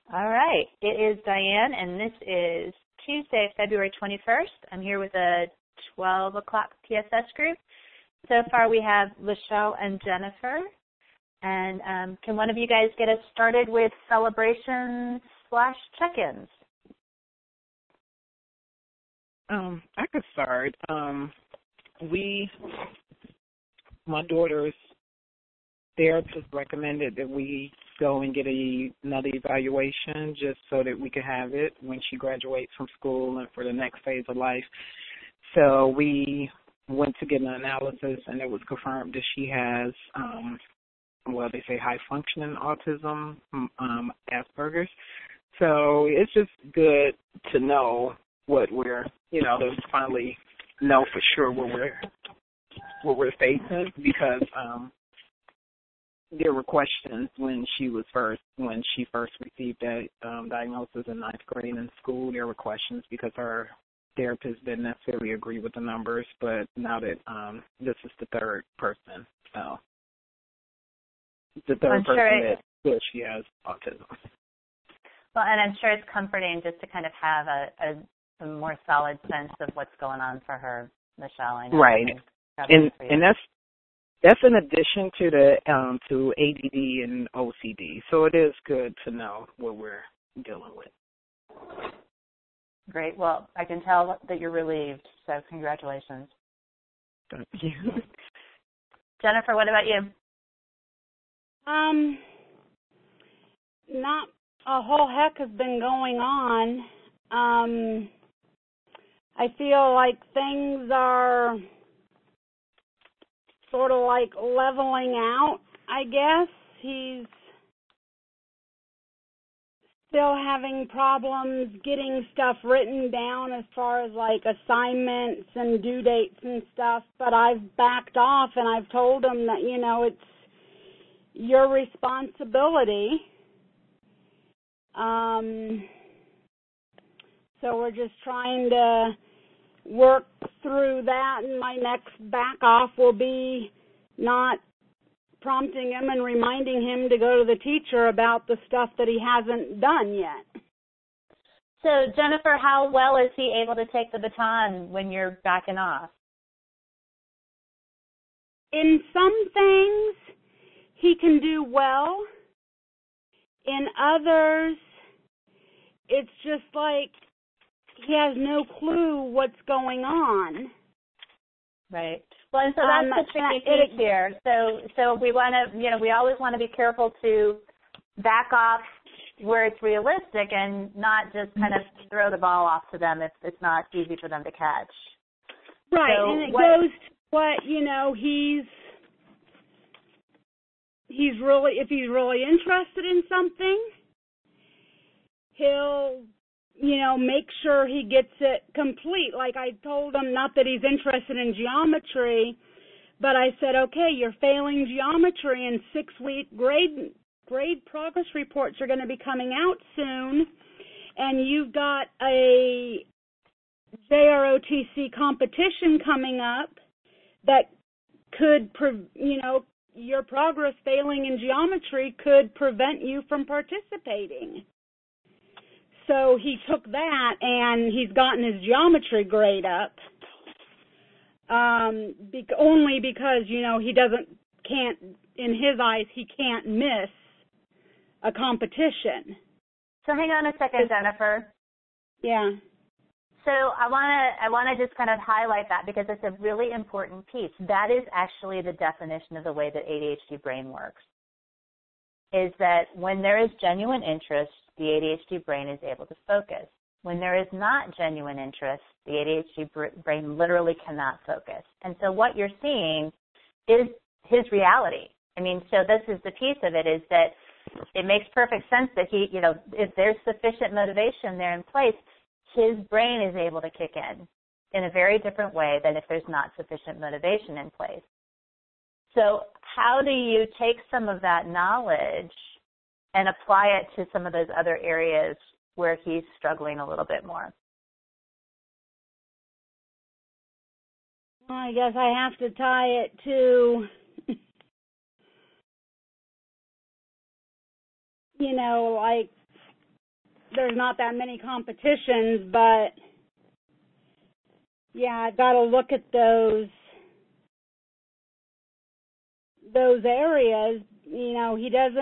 All right. It is Diane, and this is Tuesday, February 21st. I'm here with a 12 o'clock PSS group. So far we have Lachelle and Jennifer. And can one of you guys get us started with celebrations/check-ins? I could start. My daughter's therapist recommended that we go and get another evaluation just so that we could have it when she graduates from school and for the next phase of life. So we went to get an analysis, and it was confirmed that she has, they say high-functioning autism, Asperger's. So it's just good to know what we're, to finally know for sure what we're facing, because there were questions when she first received that diagnosis in 9th grade in school. There were questions because her therapist didn't necessarily agree with the numbers, but now that this is the third person, so the third person that she has autism. Well, and I'm sure it's comforting just to kind of have a more solid sense of what's going on for her, Michelle. I know. Right, and that's in addition to the to ADD and OCD. So it is good to know what we're dealing with. Great. Well, I can tell that you're relieved, so congratulations. Thank you. Jennifer, what about you? Not a whole heck has been going on. I feel like things are sort of like leveling out, I guess. He's still having problems getting stuff written down as far as like assignments and due dates and stuff, but I've backed off and I've told him that, it's your responsibility. So we're just trying to work through that, and my next back off will be not prompting him and reminding him to go to the teacher about the stuff that he hasn't done yet. So, Jennifer, how well is he able to take the baton when you're backing off? In some things, he can do well. In others, it's just like he has no clue what's going on. Right. Well, and so that's the tricky piece here. So we want to, we always want to be careful to back off where it's realistic and not just kind of throw the ball off to them if it's not easy for them to catch. Right, so and it goes to what, he's really, if he's really interested in something, he'll make sure he gets it complete. Like I told him, not that he's interested in geometry, but I said, okay, you're failing geometry, and 6-week grade progress reports are going to be coming out soon, and you've got a JROTC competition coming up that could, your progress failing in geometry could prevent you from participating. So he took that, and he's gotten his geometry grade up, only because, he can't, in his eyes, he can't miss a competition. So hang on a second, Jennifer. Yeah. So I want to just kind of highlight that because it's a really important piece. That is actually the definition of the way that ADHD brain works, is that when there is genuine interest, the ADHD brain is able to focus. When there is not genuine interest, the ADHD brain literally cannot focus. And so what you're seeing is his reality. I mean, so this is the piece of it, is that it makes perfect sense that he, if there's sufficient motivation there in place, his brain is able to kick in a very different way than if there's not sufficient motivation in place. So how do you take some of that knowledge and apply it to some of those other areas where he's struggling a little bit more? Well, I guess I have to tie it to, like there's not that many competitions, but yeah, I've got to look at those areas. You know,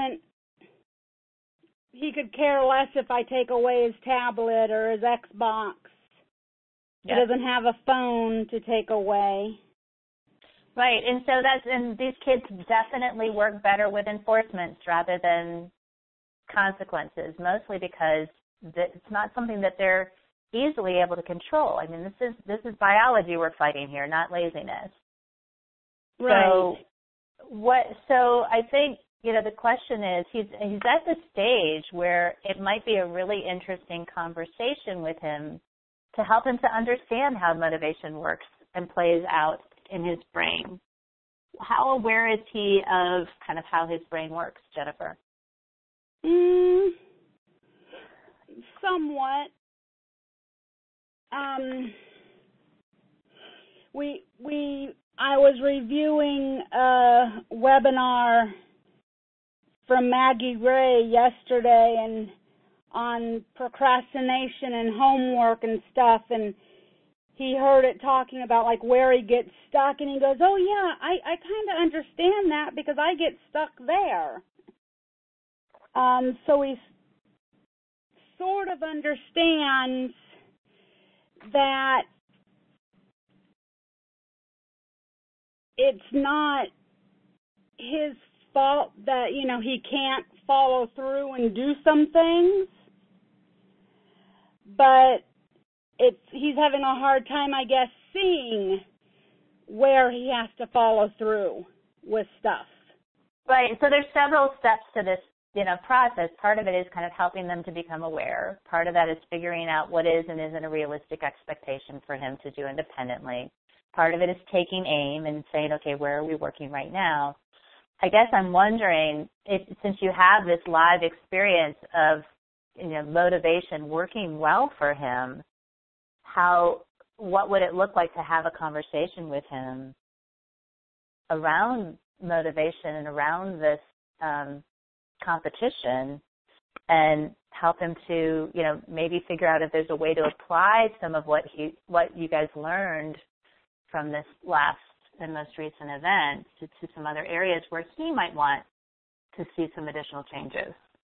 he could care less if I take away his tablet or his Xbox. Yep. He doesn't have a phone to take away. Right, and these kids definitely work better with enforcements rather than consequences, mostly because it's not something that they're easily able to control. I mean, this is biology we're fighting here, not laziness. Right. So I think, you know, the question is, he's at the stage where it might be a really interesting conversation with him to help him to understand how motivation works and plays out in his brain. How aware is he of kind of how his brain works, Jennifer? Somewhat. I was reviewing a webinar from Maggie Gray yesterday and on procrastination and homework and stuff, and he heard it talking about like where he gets stuck, and he goes, oh yeah, I kind of understand that because I get stuck there. So he sort of understands that it's not his fault that, you know, he can't follow through and do some things, but he's having a hard time, I guess, seeing where he has to follow through with stuff. Right. So there's several steps to this, you know, process. Part of it is kind of helping them to become aware. Part of that is figuring out what is and isn't a realistic expectation for him to do independently. Part of it is taking aim and saying, okay, where are we working right now? I guess I'm wondering if, since you have this live experience of, you know, motivation working well for him, what would it look like to have a conversation with him around motivation and around this competition, and help him to, you know, maybe figure out if there's a way to apply some of what you guys learned from this last and most recent event to some other areas where he might want to see some additional changes.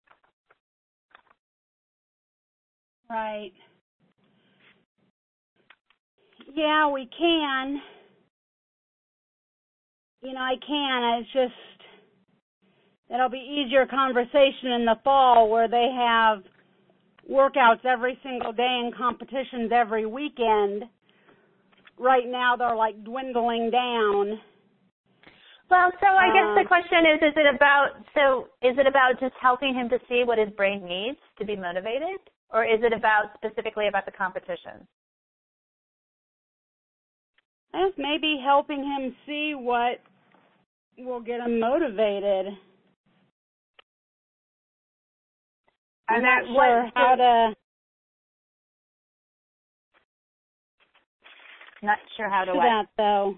Right. Yeah, we can. You know, I can. It's just, it'll be easier conversation in the fall where they have workouts every single day and competitions every weekend. Right now they're like dwindling down. Well, so I guess the question is it about just helping him to see what his brain needs to be motivated, or is it specifically about the competition? I guess maybe helping him see what will get him motivated. I'm not sure how to. Not sure how to do that though.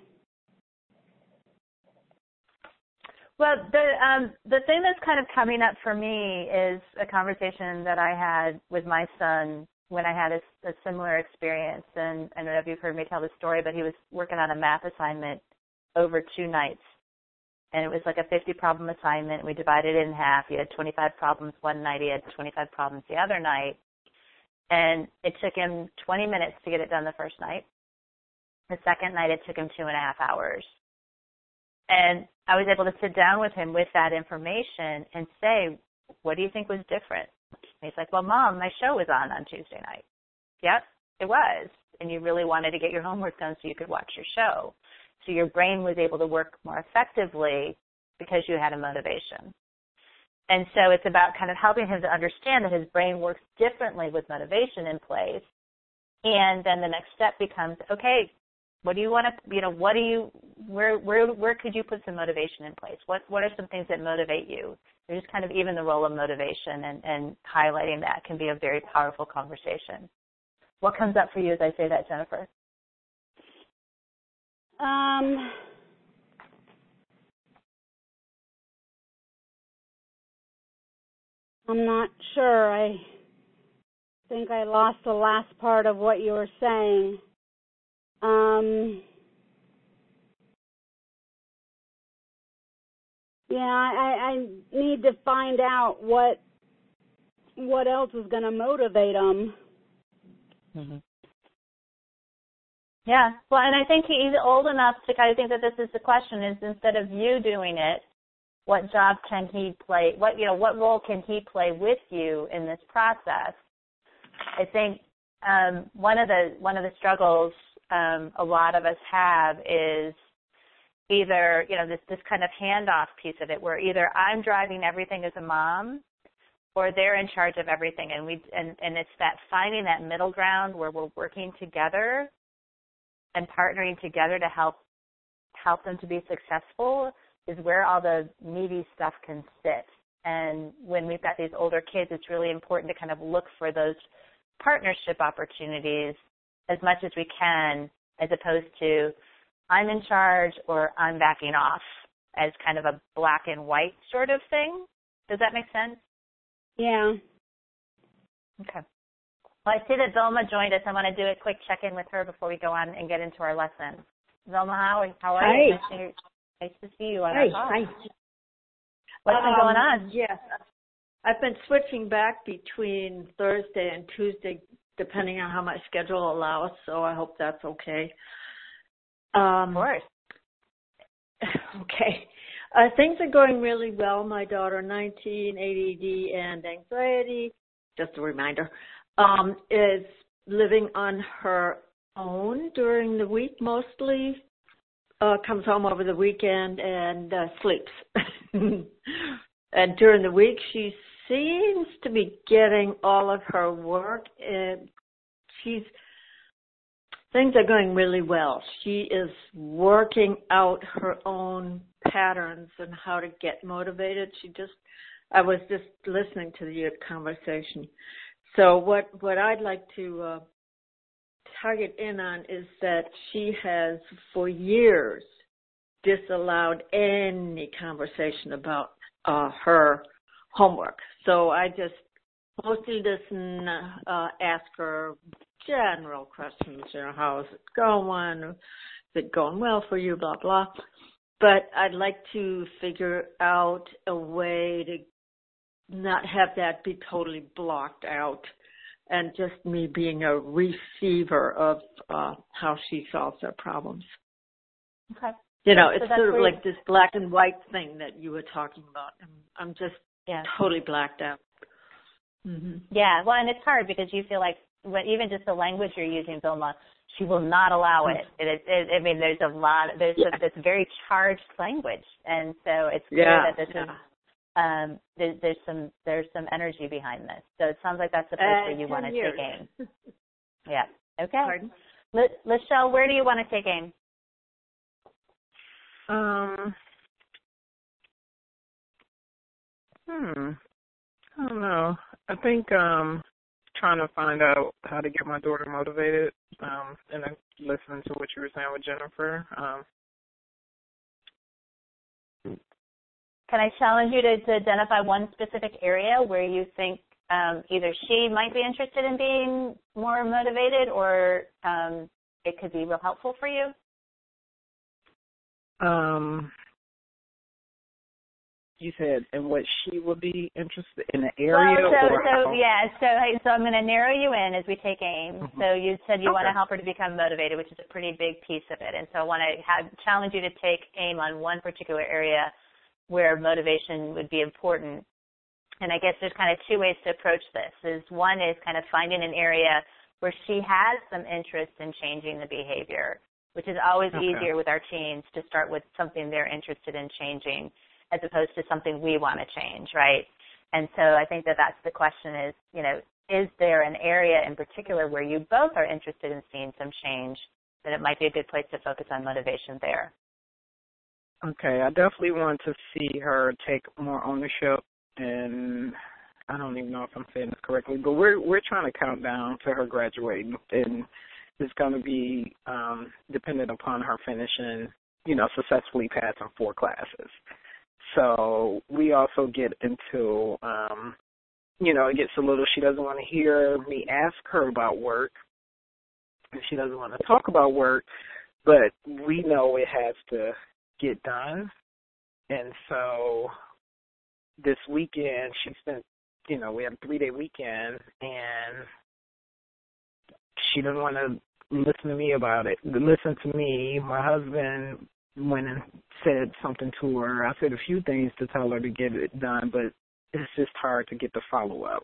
Well, the thing that's kind of coming up for me is a conversation that I had with my son when I had a similar experience. And I don't know if you've heard me tell the story, but he was working on a math assignment over 2 nights. And it was like a 50-problem assignment. We divided it in half. He had 25 problems one night. He had 25 problems the other night. And it took him 20 minutes to get it done the first night. The second night, it took him 2.5 hours. And I was able to sit down with him with that information and say, what do you think was different? And he's like, well, Mom, my show was on Tuesday night. Yep, it was. And you really wanted to get your homework done so you could watch your show. So your brain was able to work more effectively because you had a motivation. And so it's about kind of helping him to understand that his brain works differently with motivation in place. And then the next step becomes, okay, what do you want to, where could you put some motivation in place? What are some things that motivate you? There's kind of even the role of motivation and highlighting that can be a very powerful conversation. What comes up for you as I say that, Jennifer? I'm not sure. think I lost the last part of what you were saying. Yeah, I need to find out what else is going to motivate them. Mm-hmm. Yeah, well, and I think he's old enough to kind of think that this is the question: is instead of you doing it, what job can he play? What role can he play with you in this process? I think one of the struggles a lot of us have is either this kind of handoff piece of it, where either I'm driving everything as a mom, or they're in charge of everything, and it's that finding that middle ground where we're working together and partnering together to help them to be successful is where all the meaty stuff can sit. And when we've got these older kids, it's really important to kind of look for those partnership opportunities as much as we can, as opposed to I'm in charge or I'm backing off as kind of a black and white sort of thing. Does that make sense? Yeah. Okay. Well, I see that Vilma joined us. I want to do a quick check-in with her before we go on and get into our lesson. Vilma, how are you? Nice to see you on our call. Hi. What's been going on? Yes. I've been switching back between Thursday and Tuesday, depending on how my schedule allows, so I hope that's okay. Of course. Okay. Things are going really well. My daughter, 19, ADD and anxiety, just a reminder, is living on her own during the week mostly, comes home over the weekend and sleeps. And during the week, she seems to be getting all of her work. Things are going really well. She is working out her own patterns and how to get motivated. I was just listening to the conversation. So what I'd like to target in on is that she has for years disallowed any conversation about her homework. So I just mostly listen, ask her general questions, how is it going? Is it going well for you, blah, blah. But I'd like to figure out a way to not have that be totally blocked out and just me being a receiver of how she solves her problems. Okay. It's sort of like this black and white thing that you were talking about. I'm just totally blacked out. Mm-hmm. Yeah, well, and it's hard because you feel like even just the language you're using, Vilma, she will not allow it. I mean, there's this very charged language, and so it's clear that this is there's some energy behind this. So it sounds like that's the place where you want to take aim. Yeah. Okay. Pardon? Lachelle, where do you want to take aim? I don't know. I think trying to find out how to get my daughter motivated, and then listening to what you were saying with Jennifer. Can I challenge you to identify one specific area where you think either she might be interested in being more motivated, or it could be real helpful for you? You said in what she would be interested in the area? So I'm going to narrow you in as we take aim. Mm-hmm. So you said you want to help her to become motivated, which is a pretty big piece of it. And so I want to challenge you to take aim on one particular area where motivation would be important. And I guess there's kind of two ways to approach this. One is kind of finding an area where she has some interest in changing the behavior, which is always easier with our teens to start with something they're interested in changing, as opposed to something we want to change, right? And so I think that's the question is there an area in particular where you both are interested in seeing some change, that it might be a good place to focus on motivation there? Okay, I definitely want to see her take more ownership, and I don't even know if I'm saying this correctly, but we're trying to count down to her graduating, and it's going to be dependent upon her finishing, successfully passing 4 classes. So we also get into it gets a little, she doesn't want to hear me ask her about work, and she doesn't want to talk about work, but we know it has to get done. And so this weekend she spent, we had a 3-day weekend, and she didn't want to listen to me about it. Listen to me. My husband went and said something to her. I said a few things to tell her to get it done, but it's just hard to get the follow-up.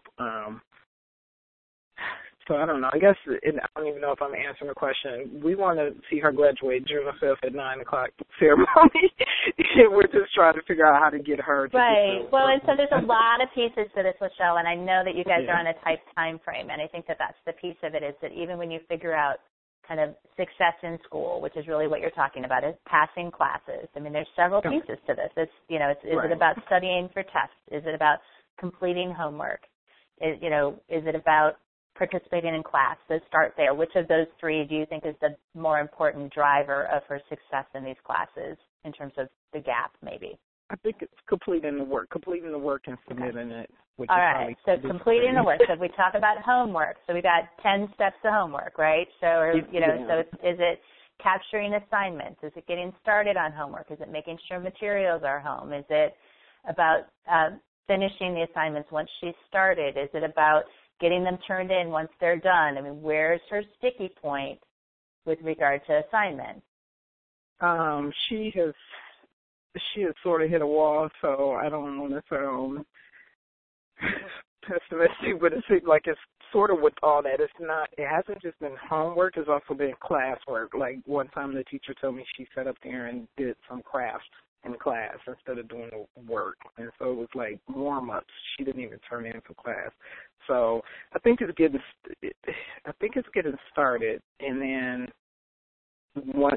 So I don't know. I guess I don't even know if I'm answering the question. We want to see her graduate June 5th at 9 o'clock ceremony. We're just trying to figure out how to get her to Right. Well, and so there's a lot of pieces to this, Lachelle, and I know that you guys are on a tight time frame, and I think that that's the piece of it, is that even when you figure out kind of success in school, which is really what you're talking about, is passing classes. I mean, there's several pieces to this. Is it about studying for tests? Is it about completing homework? Is it about participating in class? So start there. Which of those three do you think is the more important driver of her success in these classes in terms of the gap, maybe? I think it's completing the work and submitting it. All right, so completing the work. So if we talk about homework, so we got 10 steps to homework, right? So, so is it capturing assignments? Is it getting started on homework? Is it making sure materials are home? Is it about finishing the assignments once she's started? Is it about getting them turned in once they're done? I mean, where's her sticky point with regard to assignments? She has sort of hit a wall, so I don't want to sound pessimistic, but it seems like it's sort of with all that. It hasn't just been homework, it's also been classwork. Like one time the teacher told me she sat up there and did some crafts in class instead of doing the work. And so it was like warm-ups. She didn't even turn in for class. So I think it's getting started, and then once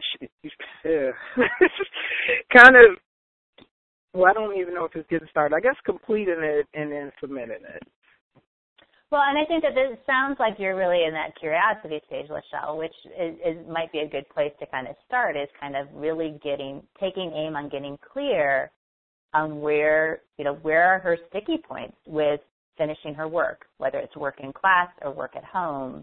kind of, well, I don't even know if it's getting started. I guess completing it and then submitting it. Well, and I think that this sounds like you're really in that curiosity stage, Lachelle, which might be a good place to kind of start, is kind of really taking aim on getting clear on where are her sticky points with finishing her work, whether it's work in class or work at home.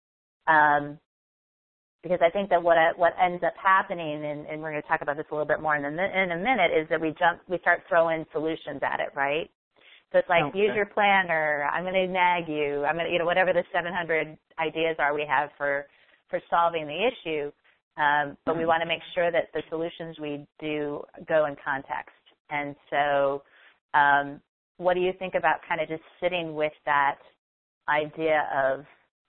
Because I think that what ends up happening, and we're going to talk about this a little bit more in a minute, is that we start throwing solutions at it, right? So it's like, use your planner, I'm going to nag you, I'm going to, whatever the 700 ideas are we have for solving the issue, but we want to make sure that the solutions we do go in context. And so what do you think about kind of just sitting with that idea of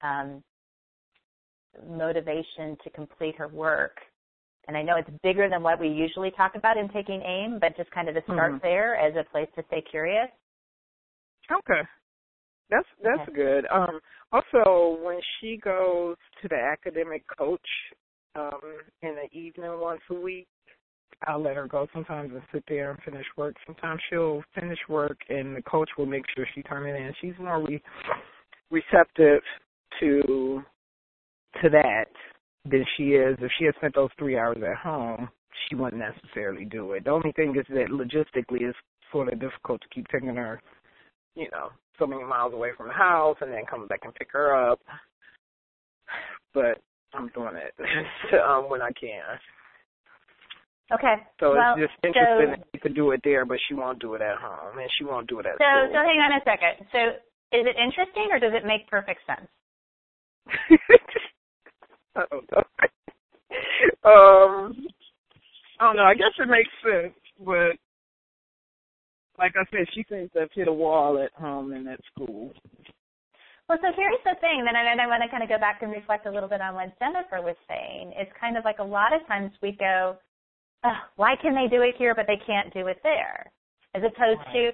motivation to complete her work? And I know it's bigger than what we usually talk about in taking aim, but just kind of to start there as a place to stay curious. Okay. That's good. Also, when she goes to the academic coach in the evening once a week, I'll let her go sometimes and sit there and finish work. Sometimes she'll finish work and the coach will make sure she turns it in. She's more receptive to that than she is. If she had spent those 3 hours at home, she wouldn't necessarily do it. The only thing is that logistically it's sort of difficult to keep taking her, so many miles away from the house and then coming back and pick her up. But I'm doing it when I can. Okay. So it's just interesting that she could do it there, but she won't do it at home, and she won't do it at school. So hang on a second. So is it interesting, or does it make perfect sense? I don't know. I don't know. I guess it makes sense, but like I said, she thinks I've hit a wall at home and at school. Well, so here's the thing, and I want to kind of go back and reflect a little bit on what Jennifer was saying. It's kind of like a lot of times we go, why can they do it here but they can't do it there? As opposed to,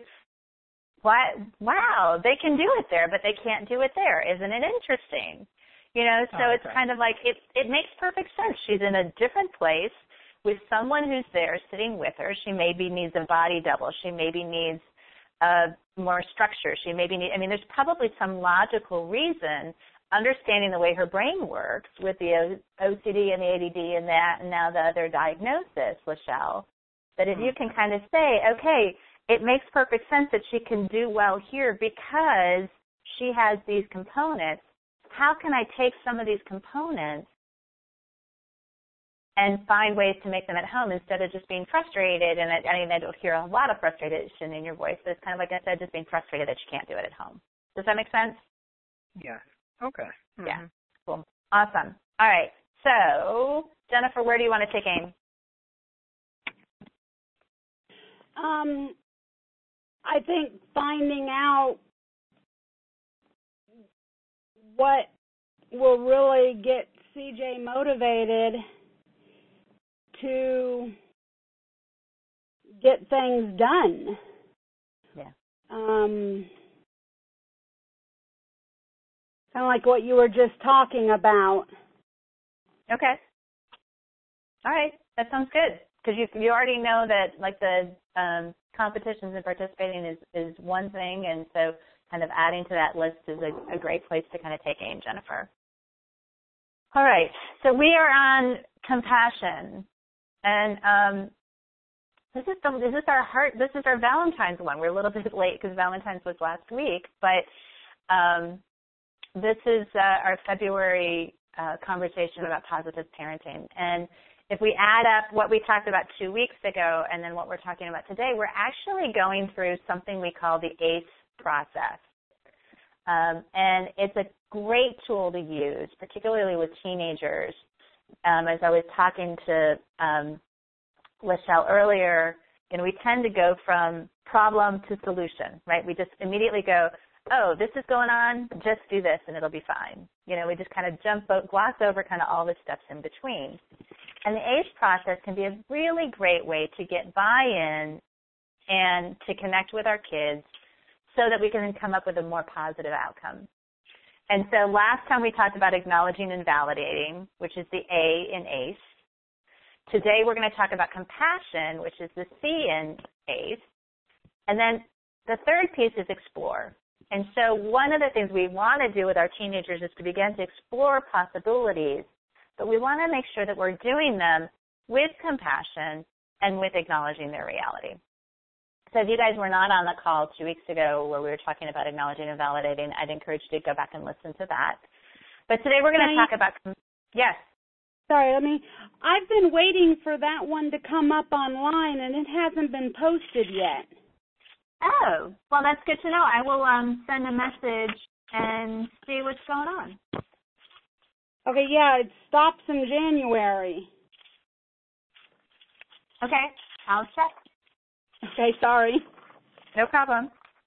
wow, they can do it there but they can't do it there. Isn't it interesting? So it's kind of like it makes perfect sense. She's in a different place with someone who's there sitting with her. She maybe needs a body double. She maybe needs more structure. She maybe there's probably some logical reason, understanding the way her brain works with the OCD and the ADD and that, and now the other diagnosis, Lachelle, that if you can kind of say, okay, it makes perfect sense that she can do well here because she has these components. How can I take some of these components and find ways to make them at home instead of just being frustrated? And I don't hear a lot of frustration in your voice, but it's kind of like I said, just being frustrated that you can't do it at home. Does that make sense? Yeah. Okay. Mm-hmm. Yeah. Cool. Awesome. All right. So, Jennifer, where do you want to take aim? I think finding out what will really get CJ motivated to get things done. Yeah. Kind of like what you were just talking about. Okay. All right. That sounds good. Because you already know that, like, the competitions and participating is one thing, and so kind of adding to that list is a great place to kind of take aim, Jennifer. All right. So we are on compassion. And this is our Valentine's one. We're a little bit late because Valentine's was last week, but this is our February conversation about positive parenting. And if we add up what we talked about 2 weeks ago and then what we're talking about today, we're actually going through something we call the ACE process. And it's a great tool to use, particularly with teenagers. As I was talking to Lachelle earlier, we tend to go from problem to solution, right? We just immediately go, oh, this is going on, just do this and it'll be fine. We just kind of gloss over kind of all the steps in between. And the ACE process can be a really great way to get buy-in and to connect with our kids so that we can come up with a more positive outcome. And so last time we talked about acknowledging and validating, which is the A in ACE. Today we're going to talk about compassion, which is the C in ACE. And then the third piece is explore. And so one of the things we want to do with our teenagers is to begin to explore possibilities, but we want to make sure that we're doing them with compassion and with acknowledging their reality. So if you guys were not on the call 2 weeks ago where we were talking about acknowledging and validating, I'd encourage you to go back and listen to that. But today we're going to talk about, yes. Sorry, I've been waiting for that one to come up online and it hasn't been posted yet. Oh, well, that's good to know. I will send a message and see what's going on. Okay, yeah, it stops in January. Okay, I'll check. Okay, sorry. No problem.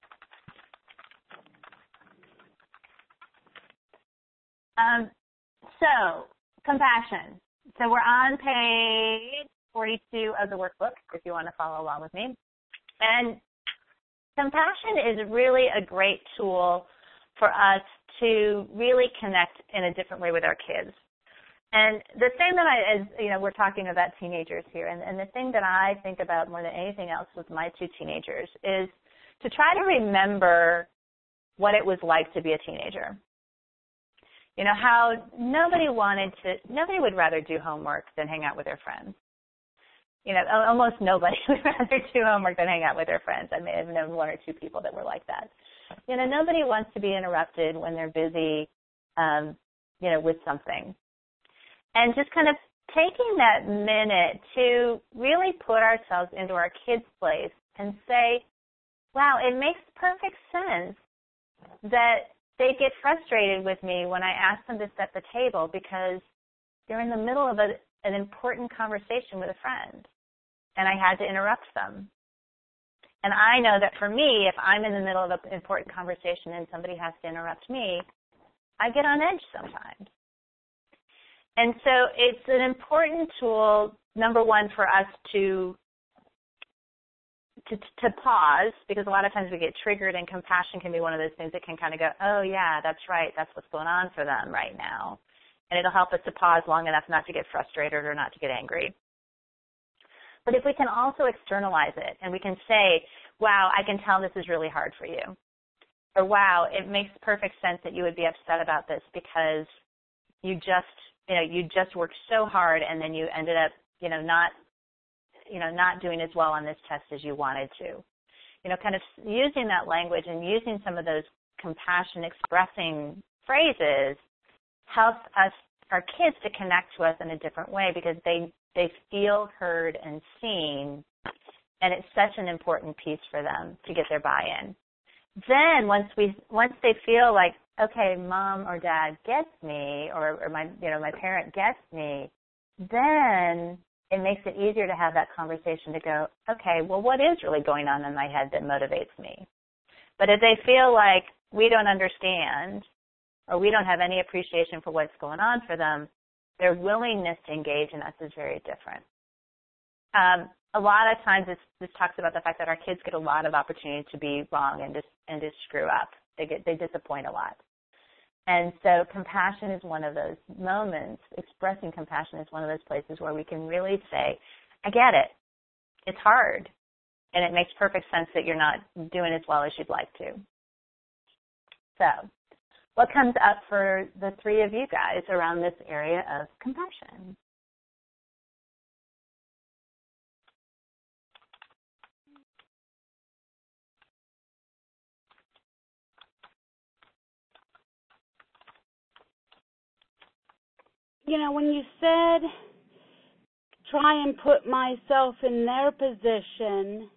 So, compassion. So we're on page 42 of the workbook, if you want to follow along with me. And compassion is really a great tool for us to really connect in a different way with our kids. And the thing that we're talking about teenagers here, and the thing that I think about more than anything else with my two teenagers is to try to remember what it was like to be a teenager. How nobody would rather do homework than hang out with their friends. Almost nobody would rather do homework than hang out with their friends. I may have known one or two people that were like that. Nobody wants to be interrupted when they're busy, with something. And just kind of taking that minute to really put ourselves into our kids' place and say, wow, it makes perfect sense that they get frustrated with me when I ask them to set the table because they're in the middle of an important conversation with a friend, and I had to interrupt them. And I know that for me, if I'm in the middle of an important conversation and somebody has to interrupt me, I get on edge sometimes. And so it's an important tool, number one, for us to pause, because a lot of times we get triggered, and compassion can be one of those things that can kind of go, oh, yeah, that's right, that's what's going on for them right now. And it'll help us to pause long enough not to get frustrated or not to get angry. But if we can also externalize it, and we can say, wow, I can tell this is really hard for you. Or, wow, it makes perfect sense that you would be upset about this because you just worked so hard and then you ended up, not doing as well on this test as you wanted to. kind of using that language and using some of those compassion expressing phrases helps us, our kids, to connect to us in a different way because they feel heard and seen, and it's such an important piece for them to get their buy-in. Then once they feel like, okay, mom or dad gets me, or my parent gets me, then it makes it easier to have that conversation to go, okay, well, what is really going on in my head that motivates me? But if they feel like we don't understand or we don't have any appreciation for what's going on for them, their willingness to engage in us is very different. A lot of times this talks about the fact that our kids get a lot of opportunity to be wrong and to screw up. They disappoint a lot. And so compassion is one of those moments. Expressing compassion is one of those places where we can really say, I get it. It's hard. And it makes perfect sense that you're not doing as well as you'd like to. So what comes up for the three of you guys around this area of compassion? When you said try and put myself in their position,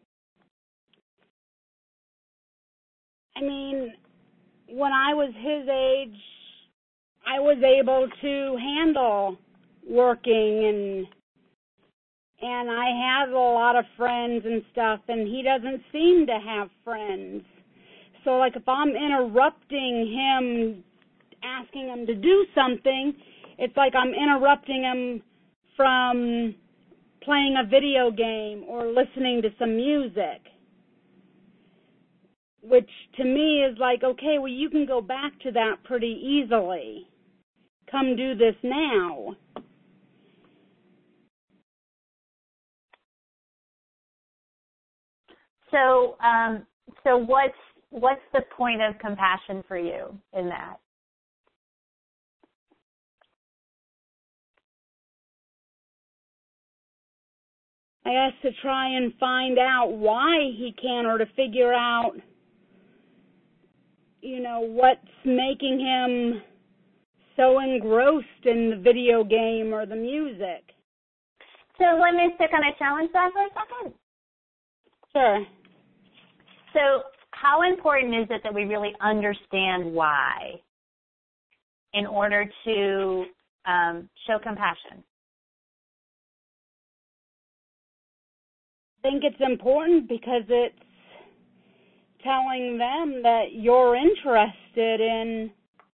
I mean, when I was his age, I was able to handle working and I had a lot of friends and stuff, and he doesn't seem to have friends. So, like, if I'm interrupting him, asking him to do something, it's like I'm interrupting him from playing a video game or listening to some music, which to me is like, okay, well, you can go back to that pretty easily. Come do this now. So what's the point of compassion for you in that? I guess to try and find out why he can, or to figure out, what's making him so engrossed in the video game or the music. So let me kind of challenge that for a second. Sure. So how important is it that we really understand why in order to show compassion? I think it's important because it's telling them that you're interested in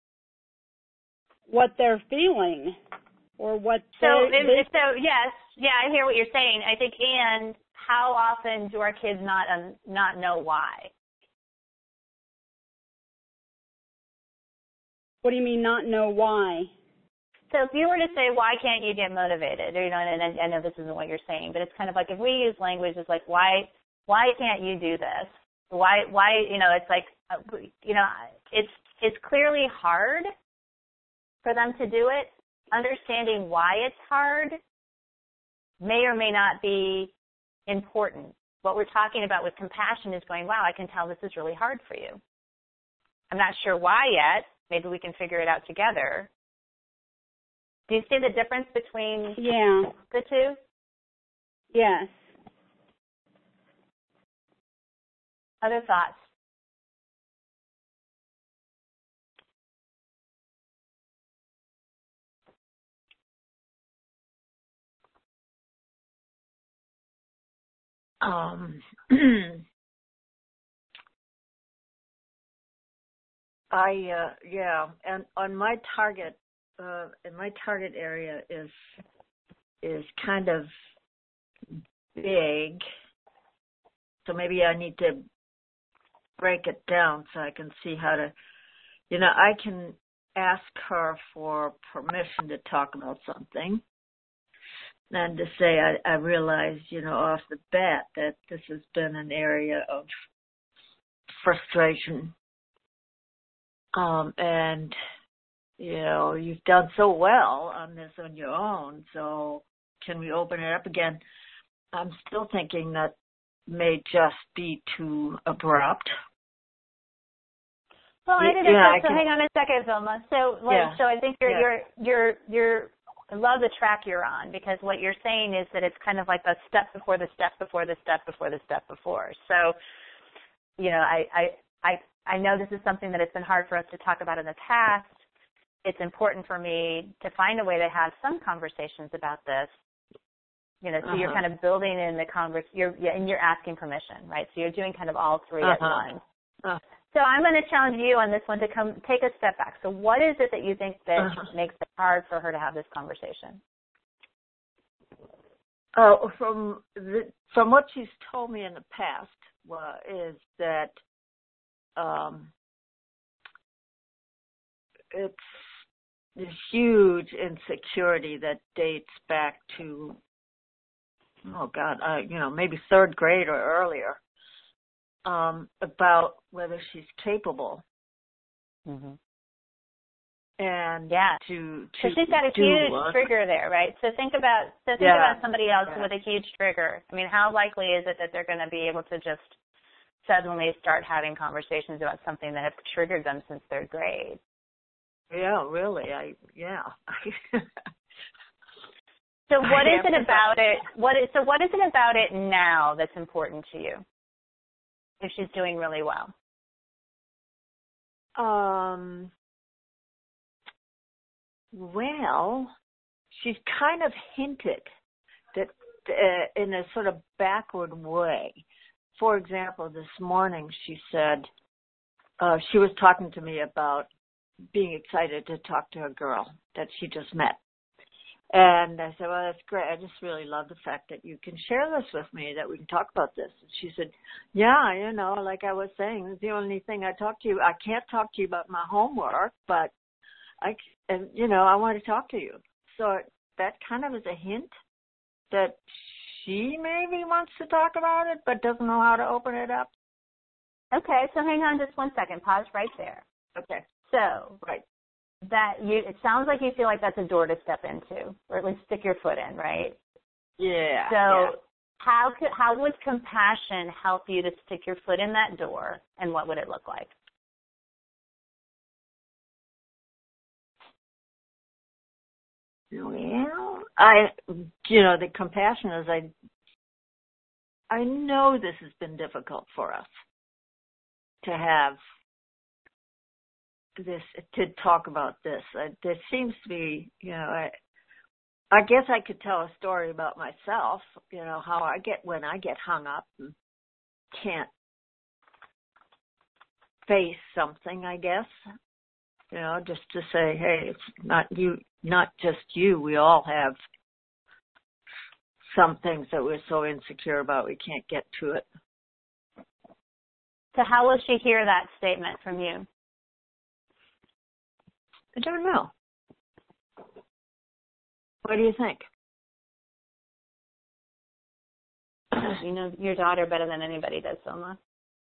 what they're feeling or what yes, I hear what you're saying. I think, and how often do our kids not know why? What do you mean not know why? So if you were to say, why can't you get motivated? Or, and I know this isn't what you're saying, but it's kind of like if we use language, it's like, why can't you do this? Why, it's like, it's clearly hard for them to do it. Understanding why it's hard may or may not be important. What we're talking about with compassion is going, wow, I can tell this is really hard for you. I'm not sure why yet. Maybe we can figure it out together. Do you see the difference between the two? Yes. Other thoughts? And on my target, in my target area is kind of big, so maybe I need to break it down so I can see how to, I can ask her for permission to talk about something, and to say I realize, off the bat that this has been an area of frustration, and you've done so well on this on your own, so can we open it up again? I'm still thinking that may just be too abrupt. Well, I didn't. So hang on a second, Vilma. So I think you're I love the track you're on, because what you're saying is that it's kind of like the step before the step before the step before the step before. So, I know this is something that it's been hard for us to talk about in the past. It's important for me to find a way to have some conversations about this. So you're kind of building in the and you're asking permission, right? So you're doing kind of all three at once. So I'm going to challenge you on this one to take a step back. So what is it that you think that makes it hard for her to have this conversation? From what she's told me in the past, is that it's this huge insecurity that dates back to, maybe third grade or earlier. About whether she's capable, and so she's got a huge trigger there, right? So think about somebody else with a huge trigger. I mean, how likely is it that they're going to be able to just suddenly start having conversations about something that has triggered them since third grade? Yeah, really. So what is it about it? What is it about it now that's important to you? If she's doing really well? Well, she's kind of hinted that in a sort of backward way. For example, this morning she said she was talking to me about being excited to talk to a girl that she just met. And I said, well, that's great. I just really love the fact that you can share this with me, that we can talk about this. And she said, yeah, like I was saying, it's the only thing I can't talk to you about my homework, but I want to talk to you. So that kind of is a hint that she maybe wants to talk about it, but doesn't know how to open it up. Okay, so hang on just 1 second. Pause right there. Okay. So, right. It sounds like you feel like that's a door to step into, or at least stick your foot in, right? Yeah. So how would compassion help you to stick your foot in that door, and what would it look like? Well, the compassion is I know this has been difficult for us to have this, to talk about this. There seems to be, I guess I could tell a story about myself, how I get when I get hung up and can't face something, I guess, just to say, hey, it's not just you. We all have some things that we're so insecure about we can't get to it. So how will she hear that statement from you? I don't know. What do you think? You know your daughter better than anybody does, Vilma.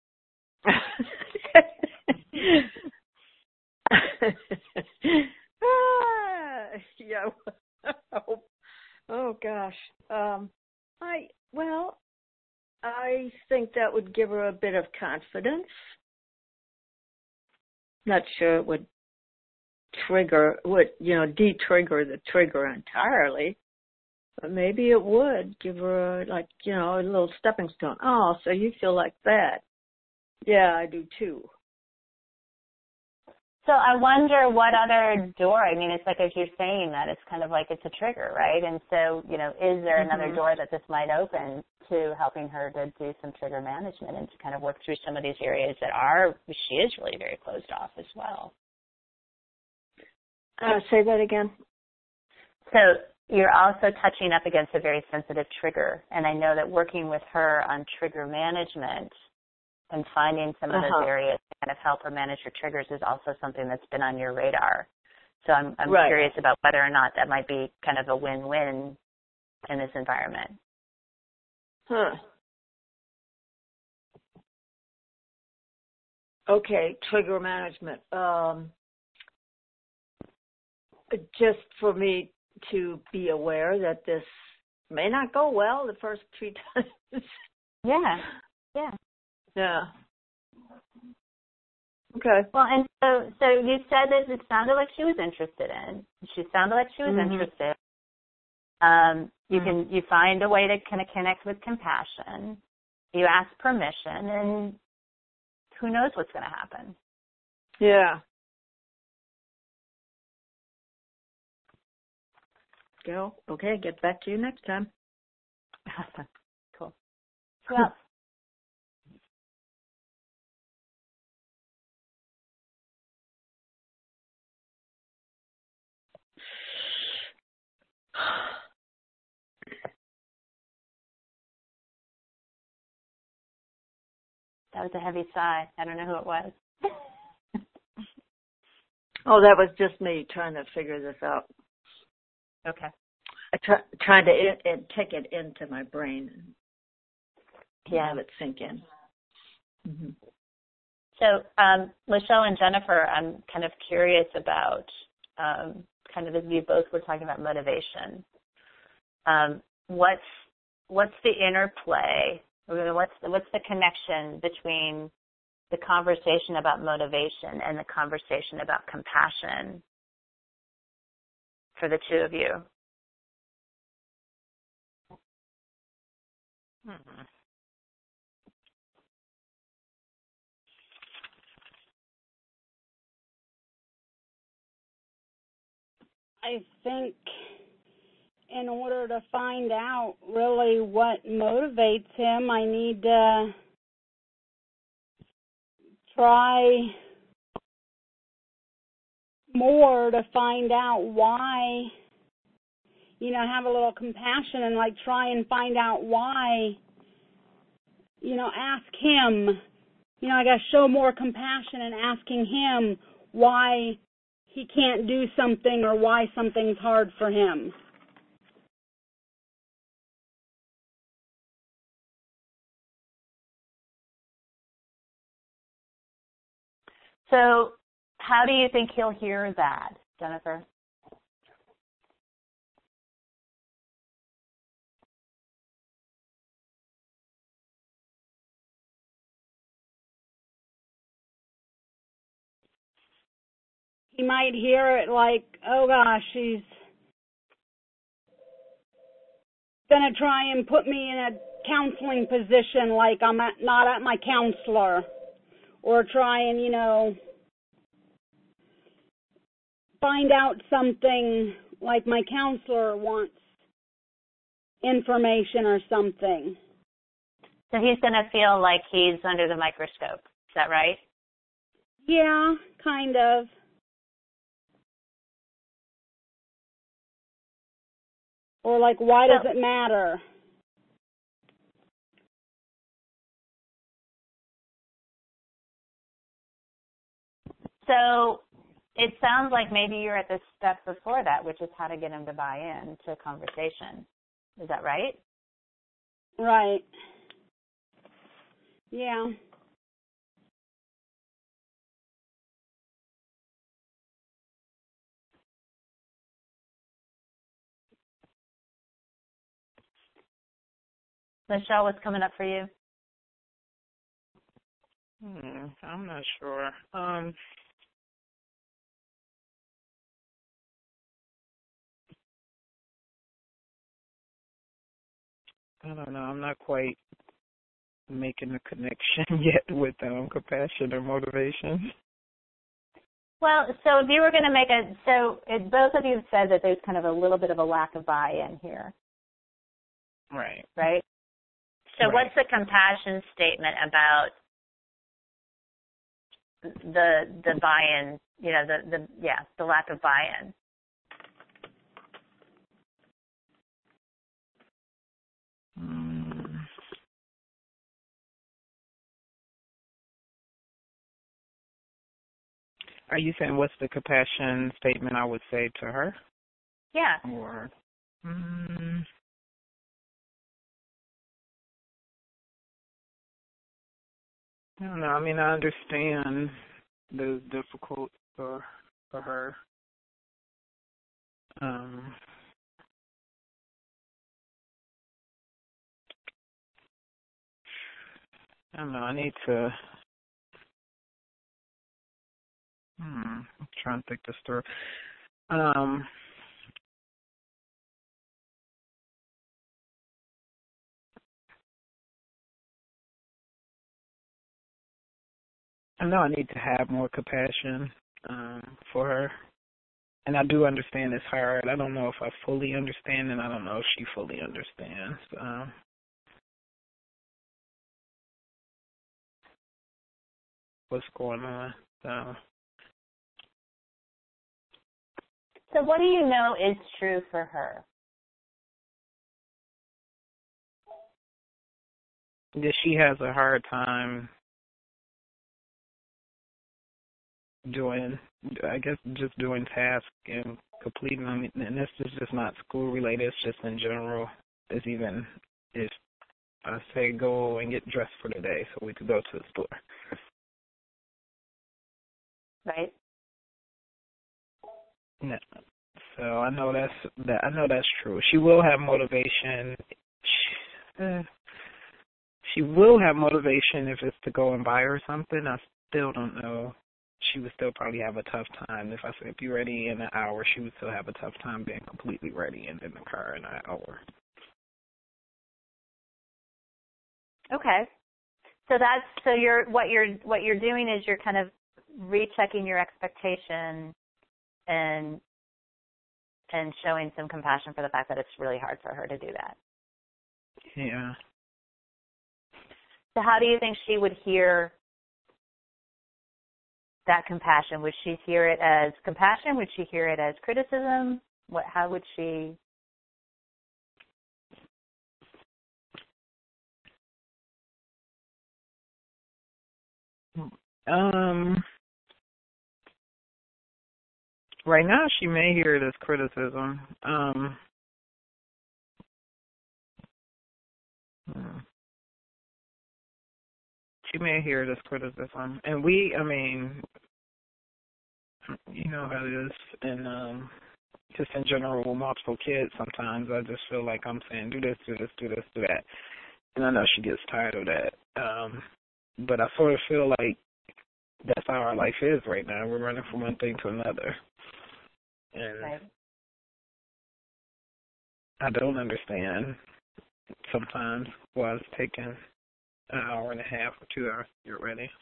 Yeah. Oh gosh. I think that would give her a bit of confidence. Not sure it would de-trigger the trigger entirely, but maybe it would give her a little stepping stone. Oh, so you feel like that? Yeah, I do too. So I wonder what other door, it's like as you're saying that, it's kind of like it's a trigger, right? And so, is there another door that this might open to helping her to do some trigger management and to kind of work through some of these areas that she is really very closed off as well? Say that again. So you're also touching up against a very sensitive trigger, and I know that working with her on trigger management and finding some of those areas to kind of help her manage her triggers is also something that's been on your radar. So I'm curious about whether or not that might be kind of a win-win in this environment. Okay, trigger management. Just for me to be aware that this may not go well the first 3 times. Yeah. Yeah. Okay. Well, and so you said that it sounded like she was interested in. She sounded like she was interested. You find a way to kind of connect with compassion. You ask permission, and who knows what's going to happen. Yeah. Go. Okay, get back to you next time. Cool. Who else? That was a heavy sigh. I don't know who it was. Oh, that was just me trying to figure this out. Okay. Trying to take it into my brain and have it sink in. Mm-hmm. So, Michelle and Jennifer, I'm kind of curious about, kind of as you both were talking about motivation. What's the interplay? What's the connection between the conversation about motivation and the conversation about compassion for the two of you? I think in order to find out really what motivates him, I need to try more to find out why, have a little compassion and like try and find out why, ask him, I got to show more compassion in asking him why he can't do something or why something's hard for him. So how do you think he'll hear that, Jennifer? He might hear it like, oh gosh, she's going to try and put me in a counseling position like I'm not at my counselor, or try and, find out something like my counselor wants information or something. So he's going to feel like he's under the microscope. Is that right? Yeah, kind of. Or like, why does it matter? So it sounds like maybe you're at the step before that, which is how to get him to buy in to a conversation. Is that right? Right. Yeah. Michelle, what's coming up for you? I'm not sure. I don't know. I'm not quite making a connection yet with compassion or motivation. Well, so if you were going to make both of you have said that there's kind of a little bit of a lack of buy-in here. Right. Right? So What's the compassion statement about the buy-in, the lack of buy-in? Are you saying what's the compassion statement I would say to her? Yeah. Or, I don't know. I mean, I understand the difficult for her. don't know. I need to. I'm trying to think this through. I know I need to have more compassion for her. And I do understand it's hard. I don't know if I fully understand, and I don't know if she fully understands. What's going on. So what do you know is true for her? That she has a hard time doing, I guess, just doing tasks and completing them. And this is just not school related. It's just in general. It's even if I say go and get dressed for the day so we could go to the store. Right. No. So I know that's true. She will have motivation. She will have motivation if it's to go and buy her something. I still don't know. She would still probably have a tough time. If I said be ready in an hour, she would still have a tough time being completely ready and in the car in an hour. Okay. So what you're doing is you're kind of rechecking your expectation and showing some compassion for the fact that it's really hard for her to do that. Yeah. So how do you think she would hear that compassion? Would she hear it as compassion? Would she hear it as criticism? How would she? Right now she may hear it as criticism. She may hear it as criticism. And you know how it is, and just in general with multiple kids, sometimes I just feel like I'm saying, do this, do this, do this, do that. And I know she gets tired of that. But I sort of feel like that's how our life is right now. We're running from one thing to another. And Right. I don't understand sometimes why it's taking an hour and a half or 2 hours to get ready.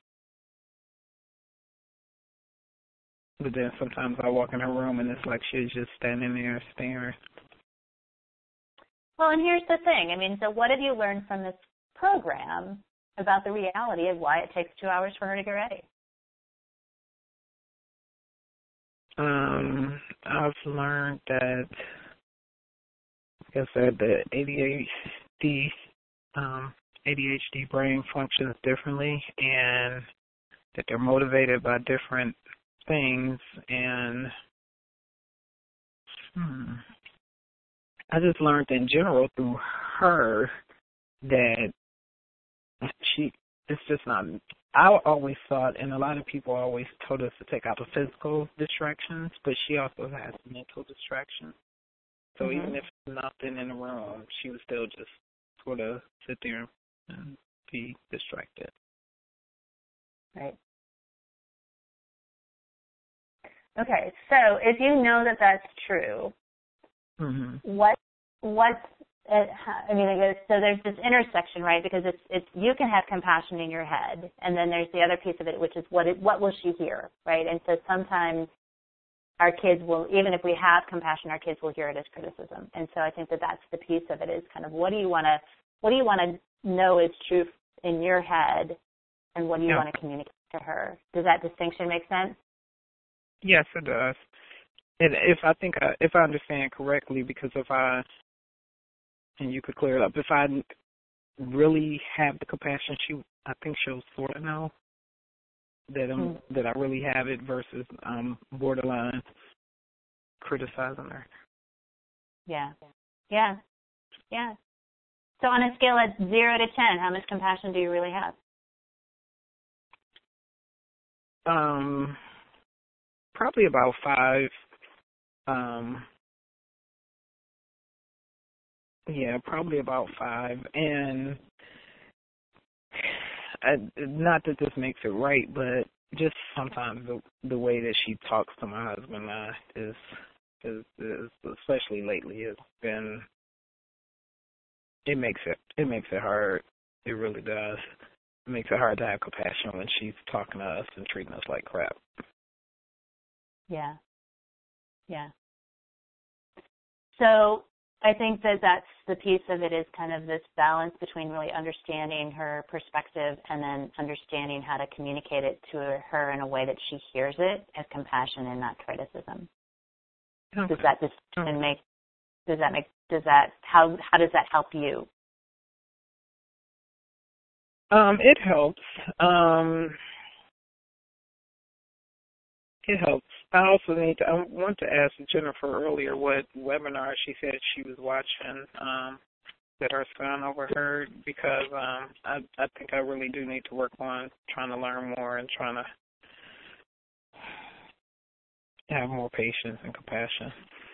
But then sometimes I walk in her room and it's like she's just standing there staring. Well, and here's the thing. So what have you learned from this program about the reality of why it takes 2 hours for her to get ready? I've learned that, like I said, the ADHD brain functions differently, and that they're motivated by different things. And I just learned in general through her that it's just not. I always thought, and a lot of people always told us to take out the physical distractions, but she also has mental distractions. So even if there's nothing in the room, she would still just sort of sit there and be distracted. Right. Okay, so if you know that that's true, I guess, so there's this intersection, right? Because it's you can have compassion in your head, and then there's the other piece of it, which is what will she hear, right? And so sometimes our kids will, even if we have compassion, our kids will hear it as criticism. And so I think that that's the piece of it, is kind of what do you want to know is true in your head, and what do you want to communicate to her? Does that distinction make sense? Yes, it does. And if I understand correctly, because and you could clear it up, if I really have the compassion, I think she'll sort of know that I really have it versus borderline criticizing her. Yeah. So on a scale of 0 to 10, how much compassion do you really have? Probably about 5. Probably about 5. And not that this makes it right, but just sometimes the way that she talks to my husband is especially lately, has been, it makes it hard. It really does. It makes it hard to have compassion when she's talking to us and treating us like crap. Yeah. Yeah. So I think that that's the piece of it, is kind of this balance between really understanding her perspective and then understanding how to communicate it to her in a way that she hears it as compassion and not criticism. Okay. How does that help you? It helps. It helps. I also I want to ask Jennifer earlier what webinar she said she was watching that her son overheard, because I think I really do need to work on trying to learn more and trying to have more patience and compassion.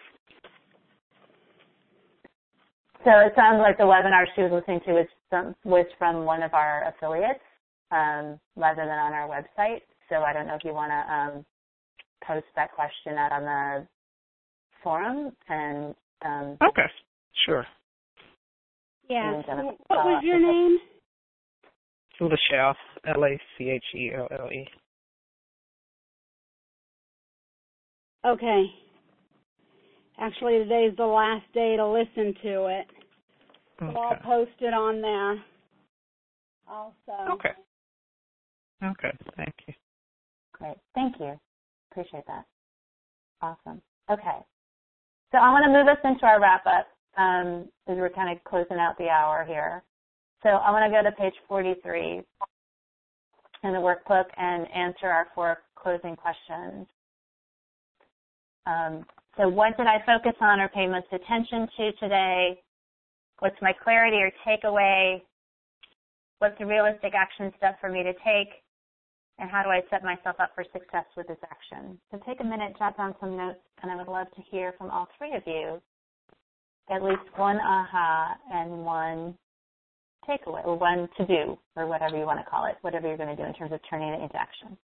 So it sounds like the webinar she was listening to was from one of our affiliates rather than on our website. So I don't know if you want to post that question out on the forum. And okay, sure. Yeah. What was your name? Lachelle, Lachelle. Okay. Actually, today's the last day to listen to it. So okay. I'll post it on there also. Okay. Okay, thank you. Great. Thank you. Appreciate that. Awesome. Okay. So I want to move us into our wrap-up as we're kind of closing out the hour here. So I want to go to page 43 in the workbook and answer our 4 closing questions. So what did I focus on or pay most attention to today? What's my clarity or takeaway? What's a realistic action step for me to take? And how do I set myself up for success with this action? So take a minute, jot down some notes, and I would love to hear from all 3 of you at least one aha and one takeaway, or one to-do, or whatever you want to call it, whatever you're going to do in terms of turning it into action.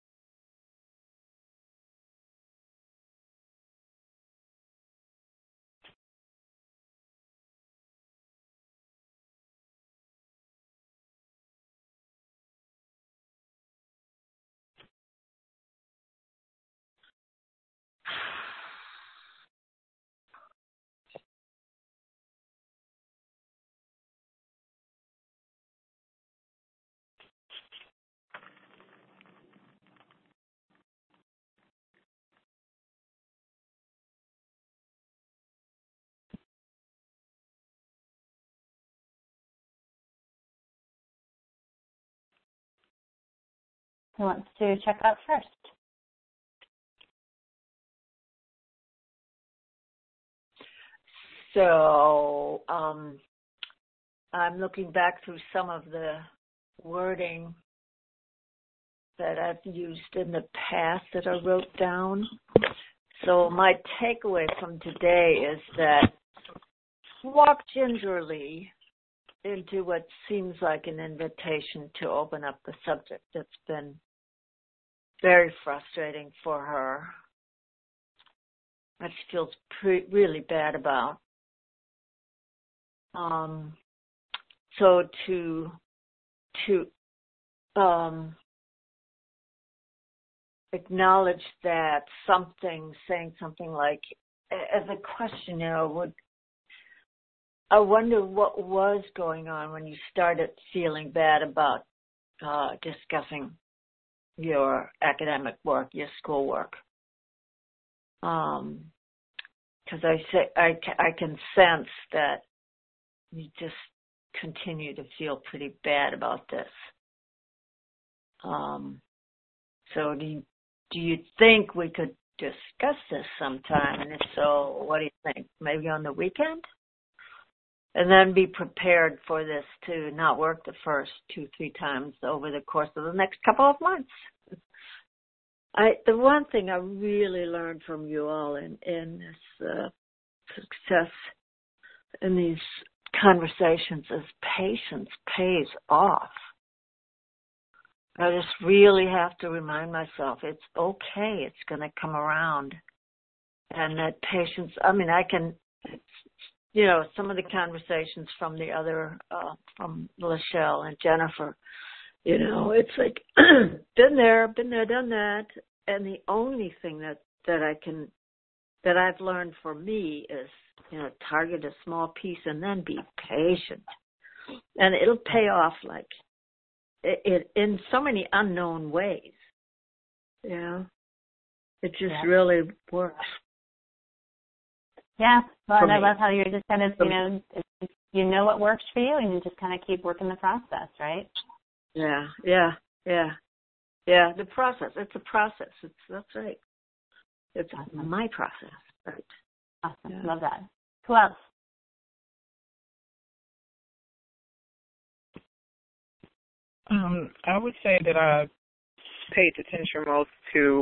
Who wants to check out first? So I'm looking back through some of the wording that I've used in the past that I wrote down. So my takeaway from today is that walk gingerly into what seems like an invitation to open up the subject that's been very frustrating for her, that she feels really bad about. So to acknowledge that saying something like, as a question, I wonder what was going on when you started feeling bad about discussing your academic work, your schoolwork. Because I can sense that you just continue to feel pretty bad about this. So do you think we could discuss this sometime? And if so, what do you think? Maybe on the weekend? And then be prepared for this to not work the first 2-3 times over the course of the next couple of months. The one thing I really learned from you all in this success in these conversations is patience pays off. I just really have to remind myself it's okay. It's going to come around. And that patience, I mean, I can, some of the conversations from the other, from Lachelle and Jennifer, it's like, been there, done that. And the only thing that I've learned for me is, target a small piece and then be patient. And it'll pay off like it in so many unknown ways. It just really works. Yeah. Well, and I love how you're just kind of, you know what works for you, and you just kind of keep working the process, right? Yeah. The process. It's a process. That's right. It's awesome. My process. Right. Awesome. Yeah. Love that. Who else? I would say that I paid attention most to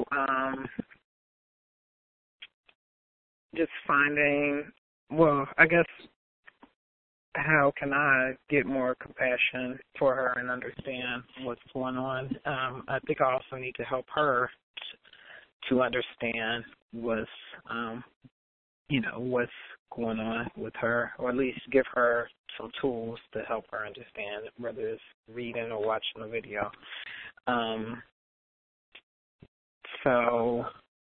just finding, I guess, how can I get more compassion for her and understand what's going on. I think I also need to help her to understand what's going on with her, or at least give her some tools to help her understand, whether it's reading or watching a video. So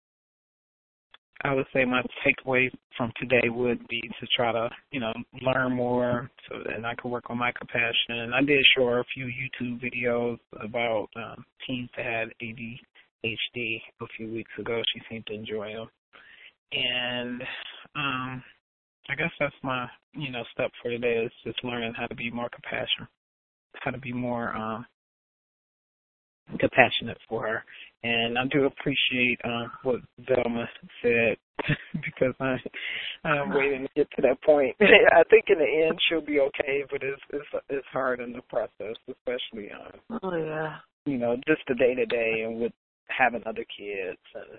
I would say my takeaway from today would be to try to, learn more so that I can work on my compassion. I did show her a few YouTube videos about teens that had ADHD a few weeks ago. She seemed to enjoy them. And I guess that's my, step for today is just learning how to be more compassionate, how to be more compassionate for her. And I do appreciate what Velma said because I'm waiting to get to that point. I think in the end she'll be okay, but it's hard in the process, especially just the day to day and with having other kids.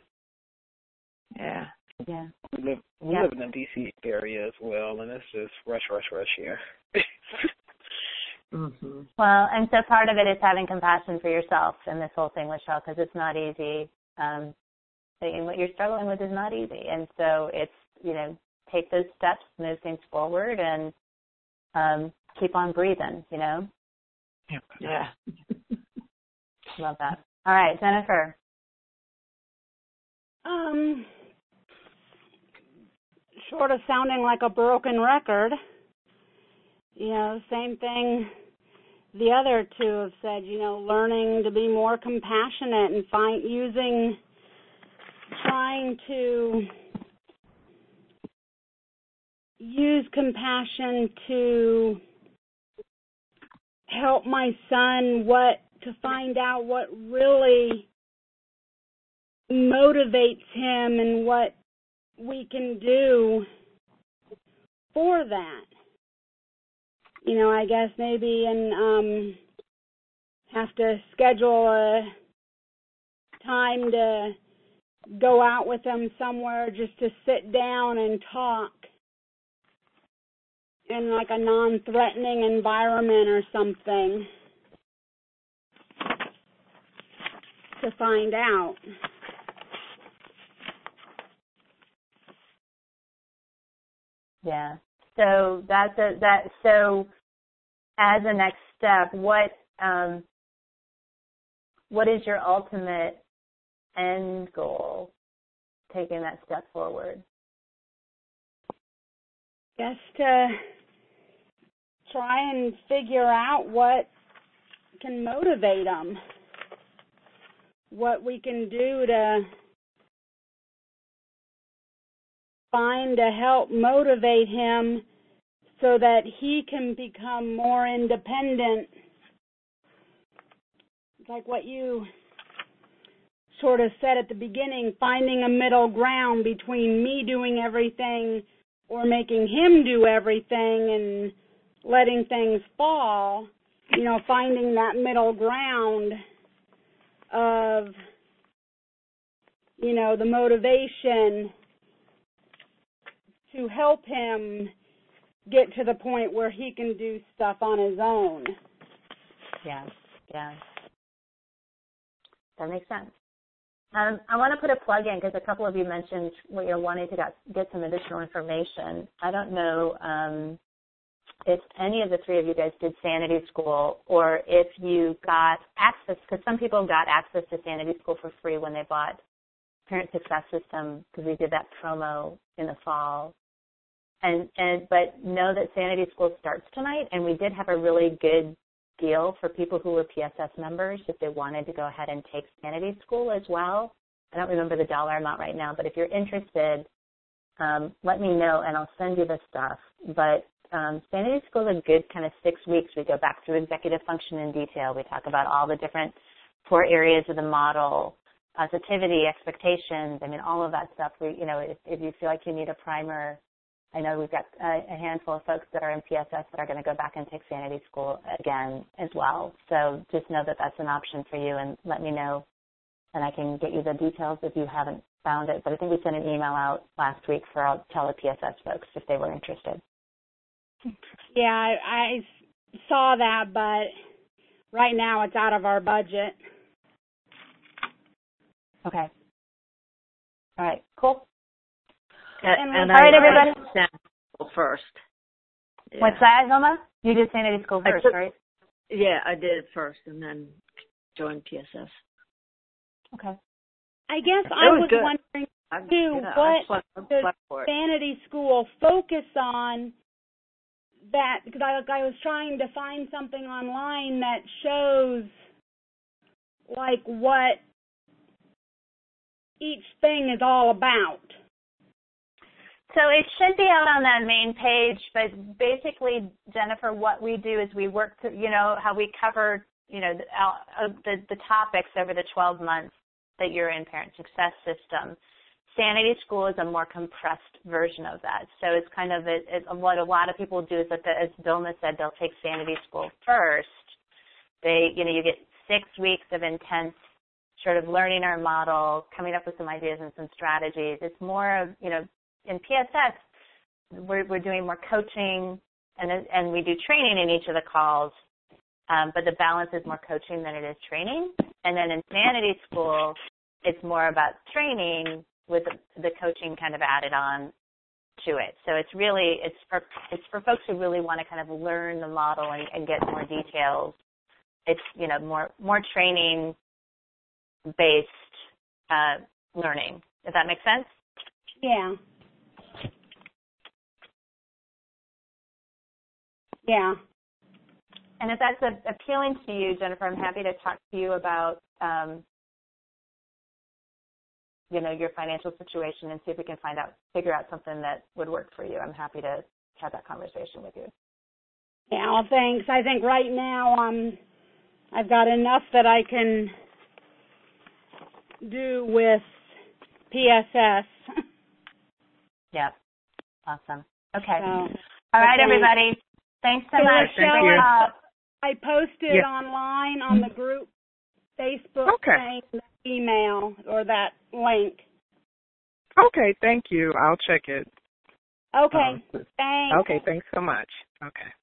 And, yeah. We live in the D.C. area as well, and it's just rush here. Mm-hmm. Well, and so part of it is having compassion for yourself in this whole thing, Lachelle, because it's not easy. What you're struggling with is not easy. And so it's, take those steps, move things forward, and keep on breathing, Yeah. Love that. All right, Jennifer. Short of sounding like a broken record, same thing the other two have said, learning to be more compassionate and trying to use compassion to help my son to find out what really motivates him and what we can do for that. I guess maybe have to schedule a time to go out with them somewhere just to sit down and talk in like a non-threatening environment or something to find out. Yeah. So so as a next step, what is your ultimate end goal taking that step forward? Just to try and figure out what can motivate them, what we can do to find to help motivate him so that he can become more independent. Like what you sort of said at the beginning, finding a middle ground between me doing everything or making him do everything and letting things fall, finding that middle ground of, the motivation to help him get to the point where he can do stuff on his own. Yeah. That makes sense. I want to put a plug in because a couple of you mentioned you're wanting to get some additional information. I don't know if any of the three of you guys did Sanity School or if you got access, because some people got access to Sanity School for free when they bought Parent Success System because we did that promo in the fall. But know that Sanity School starts tonight, and we did have a really good deal for people who were PSS members if they wanted to go ahead and take Sanity School as well. I don't remember the dollar amount right now, but if you're interested, let me know and I'll send you the stuff. But Sanity School is a good kind of 6 weeks. We go back through executive function in detail. We talk about all the different 4 areas of the model, positivity, expectations, all of that stuff. If you feel like you need a primer, I know we've got a handful of folks that are in PSS that are going to go back and take Sanity School again as well. So just know that that's an option for you, and let me know, and I can get you the details if you haven't found it. But I think we sent an email out last week for our tele-PSS folks if they were interested. Yeah, I saw that, but right now it's out of our budget. Okay. All right, cool. And all right, everybody. School first. Yeah. What's that, Hilma? You did Sanity School first, right? Yeah, I did it first and then joined PSS. Okay. I guess I was wondering, too, what does Sanity School focus on that, because I was trying to find something online that shows, like, what each thing is all about. So it should be out on that main page, but basically, Jennifer, what we do is we work through, how we cover, the topics over the 12 months that you're in Parent Success System. Sanity School is a more compressed version of that. So it's kind of what a lot of people do is that, as Vilma said, they'll take Sanity School first. You get 6 weeks of intense sort of learning our model, coming up with some ideas and some strategies. It's more of, in PSS, we're doing more coaching and we do training in each of the calls, but the balance is more coaching than it is training. And then in Sanity School, it's more about training with the coaching kind of added on to it. So it's for folks who really want to kind of learn the model and get more details. It's more training based learning. Does that make sense? Yeah. Yeah. And if that's appealing to you, Jennifer, I'm happy to talk to you about, your financial situation and see if we can figure out something that would work for you. I'm happy to have that conversation with you. Yeah, well, thanks. I think right now I've got enough that I can do with PSS. Yeah. Awesome. Okay. So, all right, everybody. Thanks so much. Thank you. I posted online on the group Facebook saying the email or that link. Okay, thank you. I'll check it. Okay, thanks. Okay, thanks so much. Okay.